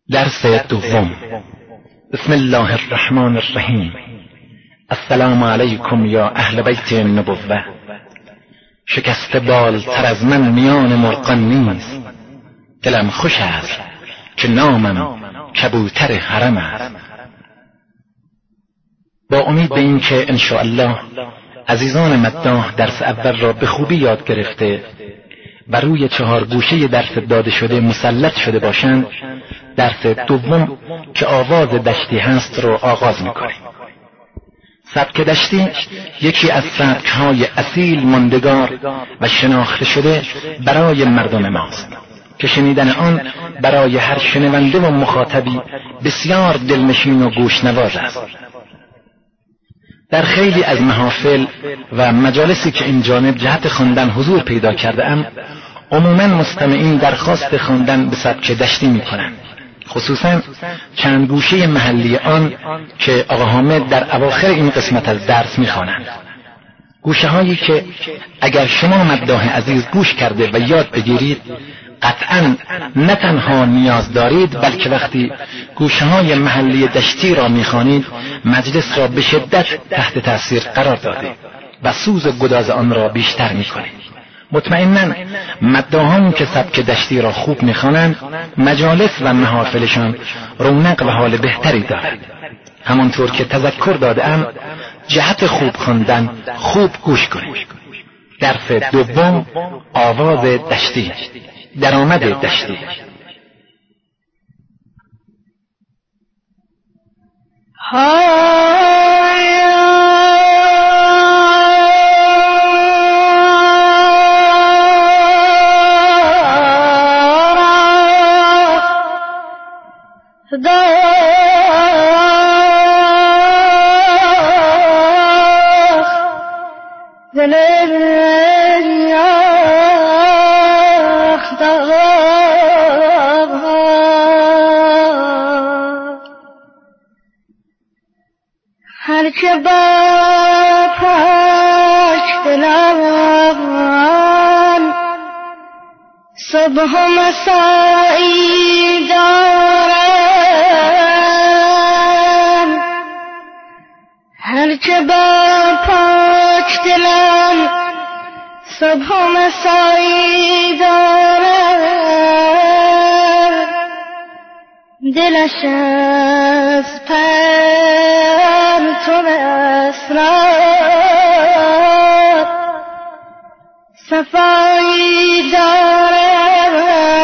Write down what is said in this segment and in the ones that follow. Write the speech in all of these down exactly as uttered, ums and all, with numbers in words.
درس دوم. بسم الله الرحمن الرحیم. السلام علیکم یا اهل بیت النبوة. شکست بال تر از من میان مرغان نیست، دلم خوش است که نامم کبوتر حرم است. با امید به این که انشاءالله عزیزان مداح درس اول را به خوبی یاد گرفته و روی چهار گوشه درس داده شده مسلط شده باشند، درس دوم که آواز دشتی هست رو آغاز میکنیم. سبک دشتی یکی از سبکهای اصیل ماندگار و شناخته شده برای مردم ماست که شنیدن آن برای هر شنونده و مخاطبی بسیار دلنشین و گوشنواز است. در خیلی از محافل و مجالسی که این جانب جهت خواندن حضور پیدا کرده ام، عموما مستمعین درخواست خواندن به سبک دشتی می کنند، خصوصا چند گوشه محلی آن که آقا حامد در اواخر این قسمت از درس می خوانند. گوشه هایی که اگر شما مداح عزیز گوش کرده و یاد بگیرید، قطعا نه تنها نیاز دارید بلکه وقتی گوشه های محلی دشتی را میخوانید مجلس را به شدت تحت تاثیر قرار داده و سوز و گداز آن را بیشتر میکنید. مطمئناً مداحانی که سبک دشتی را خوب میخوانند مجالس و محافلشان رونق و حال بهتری دارد. همانطور که تذکر داده‌ام جهت خوب خواندن خوب گوش کنید. درس دوم، آواز دشتی، درآمد دشتی. هرچه با پاک دلان صبح و مسایی دارم، هرچه با پاک دلان صبح و مسایی دارم، دلش از پرتو اسرار صفایی دارم.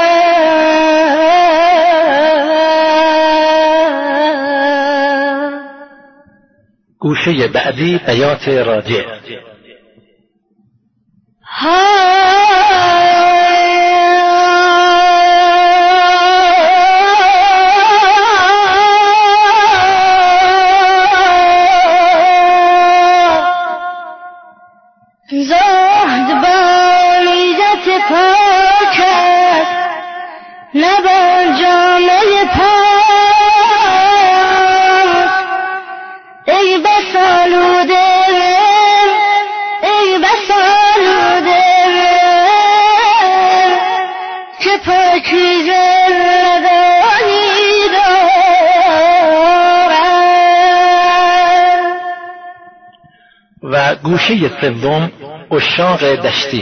گوشه بعدی، بیات راجع. زهد بالیدت پاک است نه با جامه پاک، ای بس آلوده ای بس آلوده که پاکیزه ندانی دارد. و گوشه سوم، عشاق دشتی.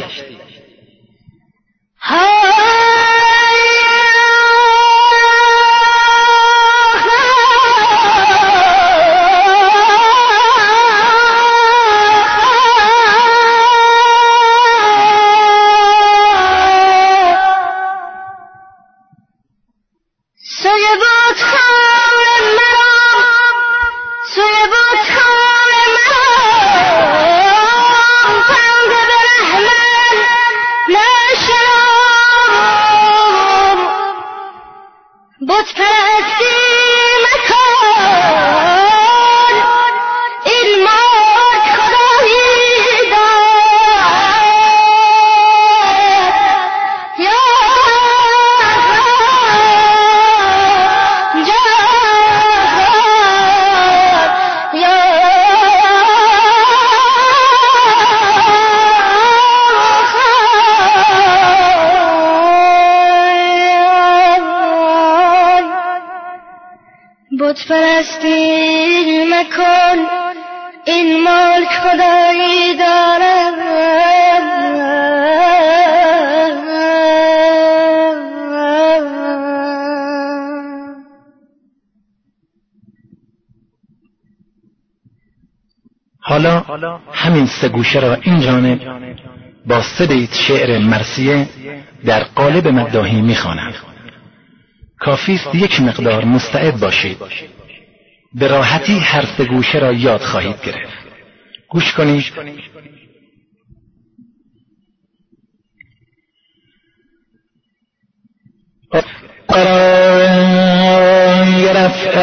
بت پرستی مکن این مرد خدایی داد، یا جهاد یا بت پرستی مکن، این ملک خدایی دارد. حالا همین سه گوشه را این جانب با سه بیت شعر مرثیه در قالب مداحی می‌خوانم. کافی است یک مقدار مستعد باشید، به راحتی هر سه گوشه را یاد خواهید گرفت. گوش کنید. برای رفع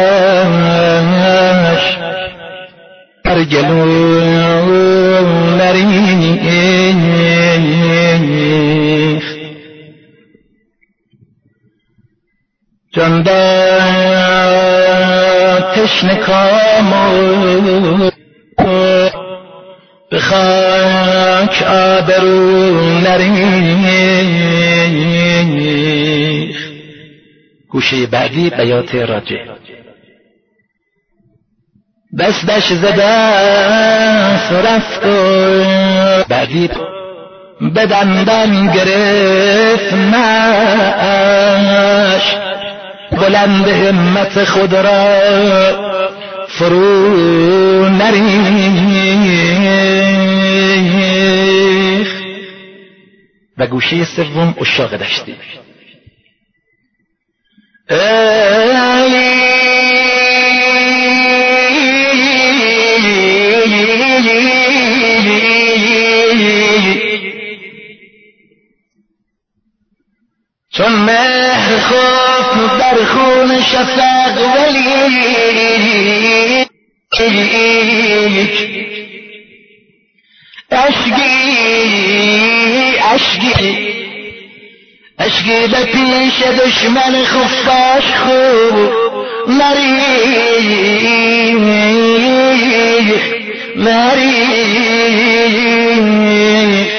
اتش بر گلو نریخت، جان داد تشنه کام به خاک آبرو نریخت. گوشه بعدی بیات راجع. دستش زدست و رفت و بعدی به دندان گرفت مش، بلند همت خود را فرو نریخت. و گوشه سوم عشاق دشتی. چون مهر خفت در خون شفق ولی اشگی اشگی اشگی به پیش دشمن خفاش خوب مریخ مریخ.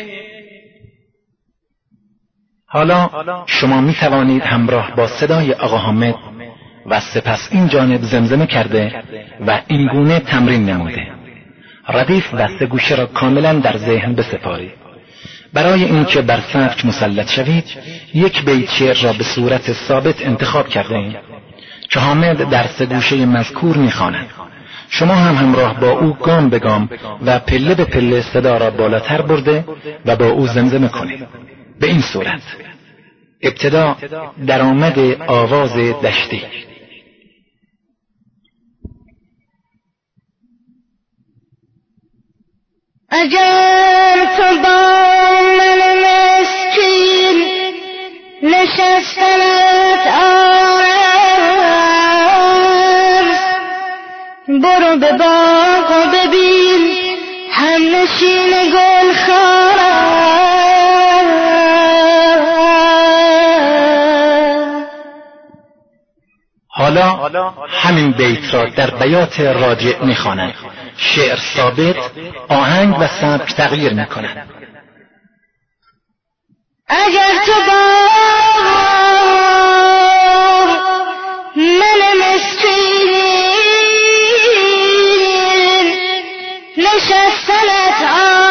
حالا شما می توانید همراه با صدای آقا حامد و سپس این جانب زمزمه کرده و این گونه تمرین نموده ردیف و سه گوشه را کاملا در ذهن بسپارید. برای اینکه بر سبک مسلط شوید یک بیت شعر را به صورت ثابت انتخاب کرده ایم که حامد در سه گوشه مذکور می‌خواند. شما هم همراه با او گام به گام و پله به پله صدا را بالاتر برده و با او زمزمه کنید. به این صورت ابتدا درآمد آواز دشتی. اگر تو با من مسکین نشستنت آرز، برو به باغ و ببین هم نشین گل خارم. حالا همین بیت را در بیات راجع می‌خوانند. شعر ثابت، آهنگ و سبک تغییر می‌کنند. اگر تو با من مسکین نشستنت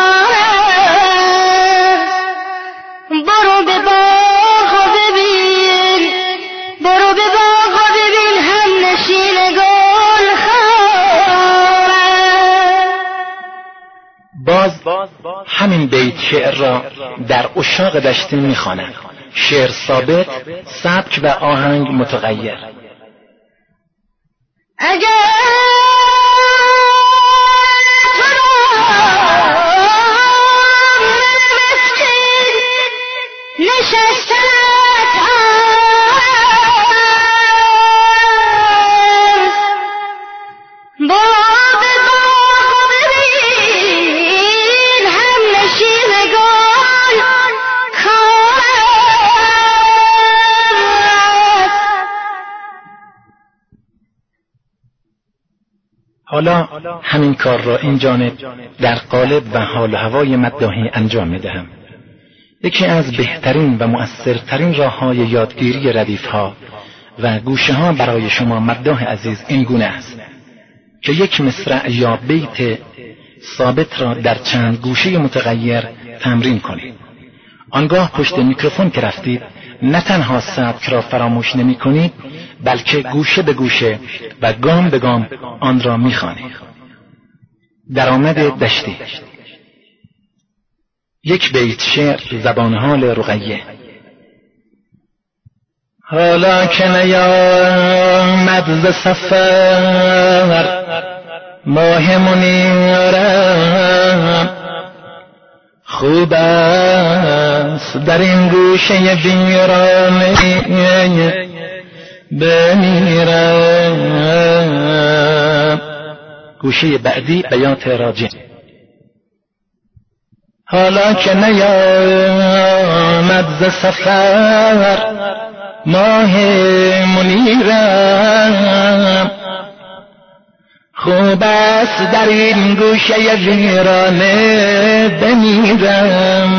آرز، برو به باغ و ببین برو به باغ و ببین هم نشین گل خارم. باز همین بیت شعر را در عشاق دشتی می‌خواند. شعر ثابت، سبک و آهنگ متغیر. اگر تو من مسکین نشستنت آرز، برو به باغ و ببین هم نشین گل خارم. حالا همین کار را این جانب در قالب و حال و هوای مداحی انجام می‌دهم. یکی از بهترین و مؤثرترین راه‌های یادگیری ردیف‌ها و گوشه ها برای شما مداح عزیز این گونه است که یک مصرع یا بیت ثابت را در چند گوشه متغیر تمرین کنید. آنگاه پشت میکروفون که رفتید نه تنها سبک را فراموش نمی کنید بلکه گوشه به گوشه و گام به گام آن را می خوانید. درآمد دشتی. یک بیت شعر زبان حال رقیه. حالا که نیامد ز سفر ماه منیرم، خوب است در این گوشه ویرانه بمیرم. گوشه بعدی بیات راجع. حالا که نیامد ز سفر ماه منیرم، خوب است در این گوشه ویرانه بمیرم.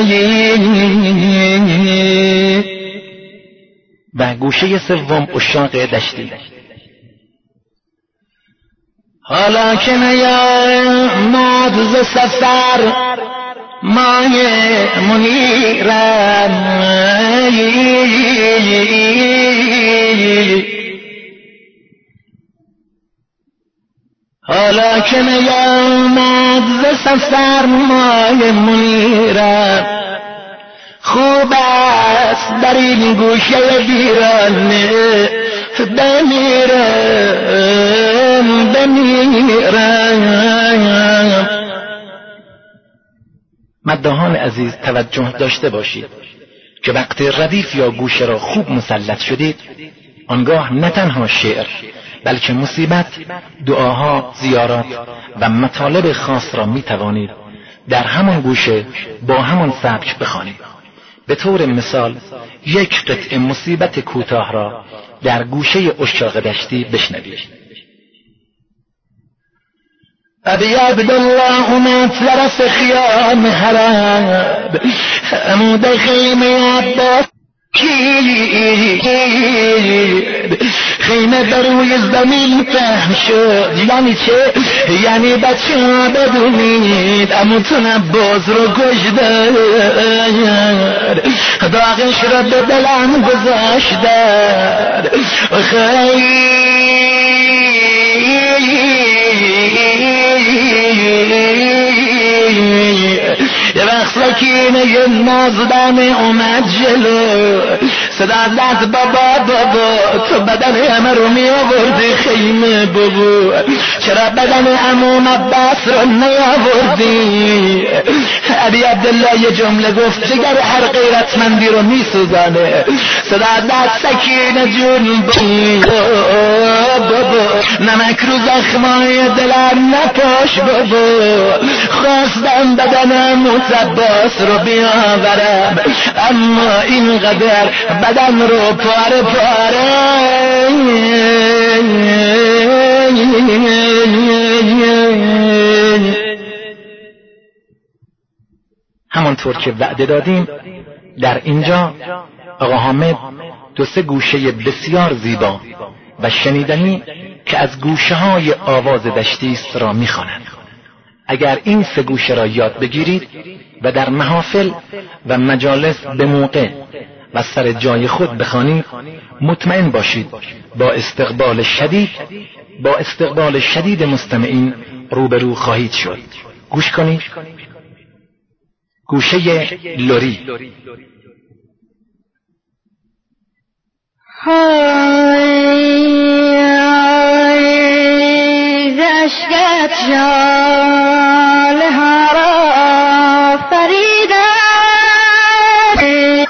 و گوشه سوم عشاق دشتی. حالا که نیامد ز سفر ماه منیرم، حالا که نیامد ز سفر ماه منیرم، خوب است در این گوشه ویرانه بمیرم بمیرم. مداحان عزیز توجه داشته باشید که وقتی ردیف یا گوشه را خوب مسلط شدید، آنگاه نه تنها شعر بلکه مصیبت، دعاها، زیارات و مطالب خاص را می توانید در همان گوشه با همان سبک بخوانید. به طور مثال یک قطعه مصیبت کوتاه را در گوشه عشاق دشتی بشنوید. ابی عبدالله اومد طرف خیام حرم، عمود خیمه عباس خیمه بر روی زمین پهن شد. یعنی چه؟ یعنی بچه ها بدونید عموتون عباس رو کشتن، داغش را به دلم گذاشتن. خیلی یه وقت سکینه یه نازدانه اومد جلو، صدا زد بابا بابا تو بدن همه رو می آوردی خیمه بابا، چرا بدن عموم عباس رو نیاوردی؟ ابی عبدالله یه جمله گفت جگر هر غیرتمندی رو می سوزانه. صدا زد سکینه جون بابا نمک رو زخمای دلم نپاش بابا، خواستم بدنم عباس رو بیاورم اما اینقدر بدن رو پاره پاره. همانطور که وعده دادیم در اینجا آقا حامد دو سه گوشه بسیار زیبا و شنیدنی که از گوشه های آواز دشتی است را می‌خواند. اگر این سه گوشه را یاد بگیرید و در محافل و مجالس به موقع و سر جای خود بخوانید، مطمئن باشید با استقبال شدید با استقبال شدید مستمعین روبرو خواهید شد. گوش کنید. گوشه لری. اشکت جاله ها را فریدم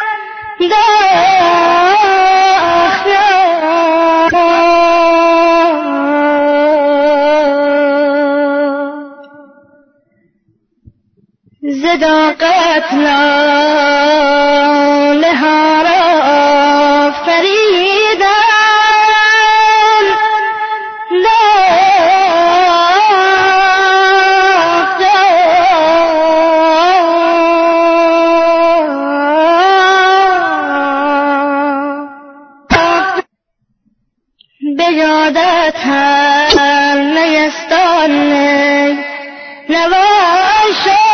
زداقت لاله ها را فریدم به یادت هم نیستان نوای شد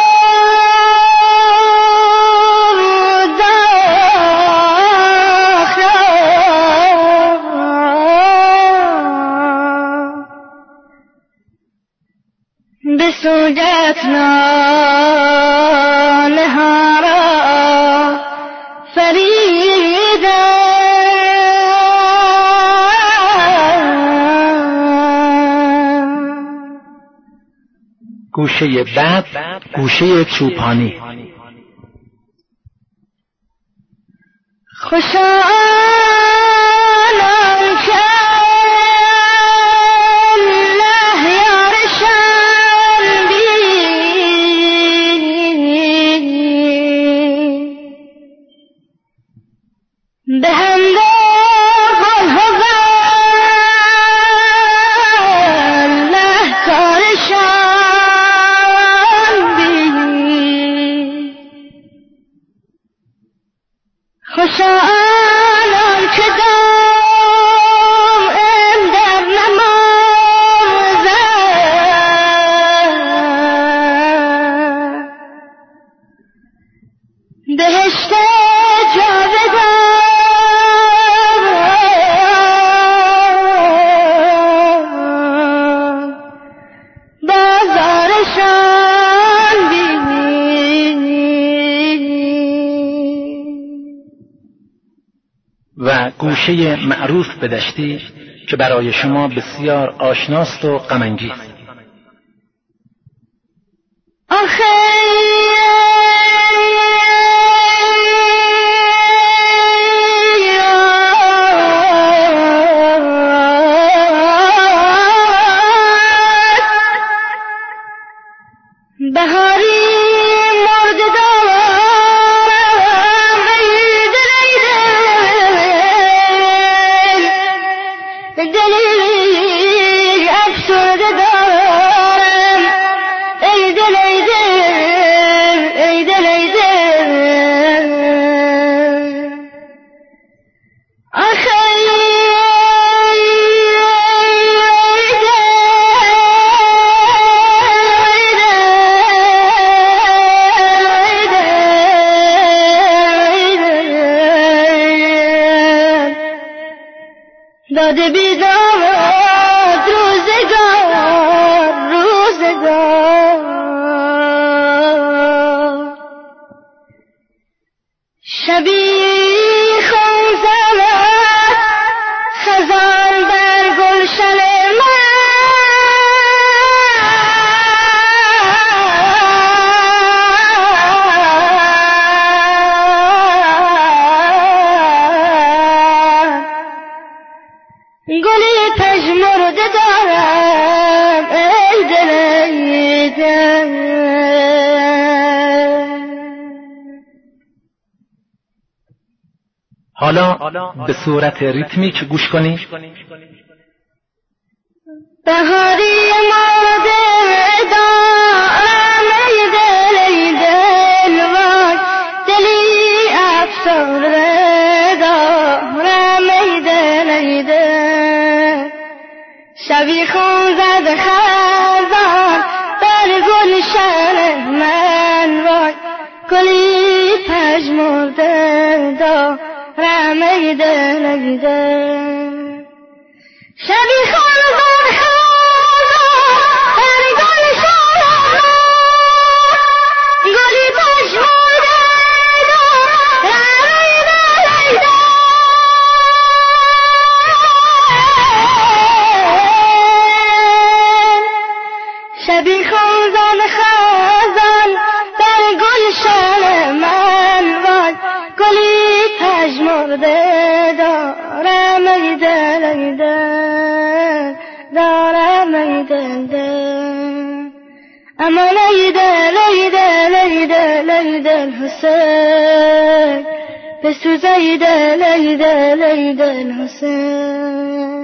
به سوجت ناله ها را فریدم گوشه بعد گوشه چوپانی. خوشا آنان که الله یارشان بید به همده خوشا آنان که دائم در نمازند بهشت جاودان بازارشان و گوشه معروف به دشتی که برای شما بسیار آشناست و غم‌انگیز. آخه بهاری مرد دارم ای دل ای دل دلی افسرده دارم ای دل ای دل ای دل ای دل آخه داده بیداد روزگار روزگار شبی خون زند خزان بر گلشن گلی پژمرده دارم ای دل ای دل حالا به صورت ریتمیک گوش کنید. بهاری مرد دارم ای دل ای دل وای دلی افسرده دارم ای دل ای دل شبی خون زد خزان بر گلشن من وای گلی پژمرده دارم ای دل ای دل شبی خون زد خزان بر گلشن من گلی پژمرده دارم ای دل ای دل شبی خون خزان بر گلشن من وای گلی پژمرده دارم ای دل ای دل دارم ای دل دل امان ای دل ای دل ای دل ای دل حسین بسوز ای دل ای دل ای دل حسین